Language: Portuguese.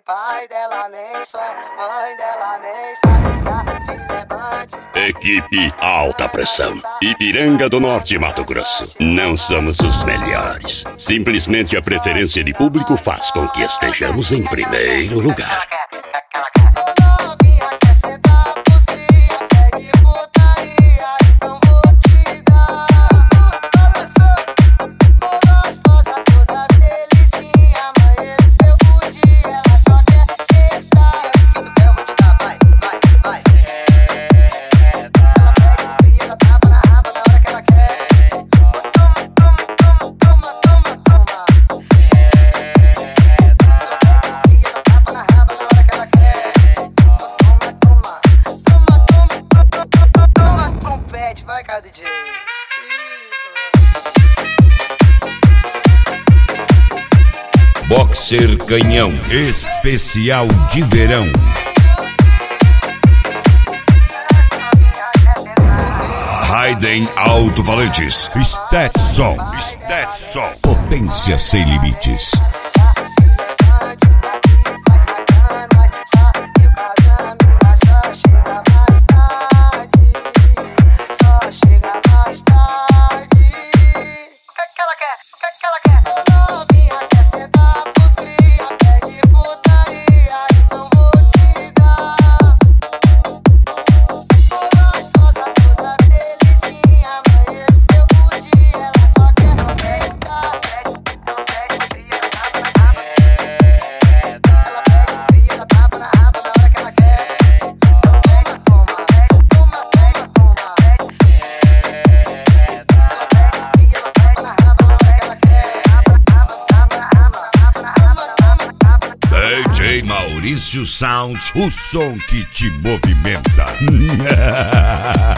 pai dela nem sonha, mãe dela nem sabe que a filha é bandida. Equipe Alta Pressão, Ipiranga do Norte, Mato Grosso. Não somos os melhores. Simplesmente a preferência de público faz com que estejamos em primeiro lugar. Novinha quer sentar pros cria, pede putaria, então vou te dar. Balançou, gostosa, toda delicinha, amanheceu o dia, ela só quer sentar. Se é isso que tu quer, eu vou te dar, vai, vai, vai. Ela pega o cria, ela tapa na raba na hora que ela quer. Toma, toma, toma, toma, toma. Vai, cara, DJ. Boxer Canhão especial de verão. Raiden Alto-Falantes. Stetson. Potência sem limites. DJ Maurício Sound, o som que te movimenta.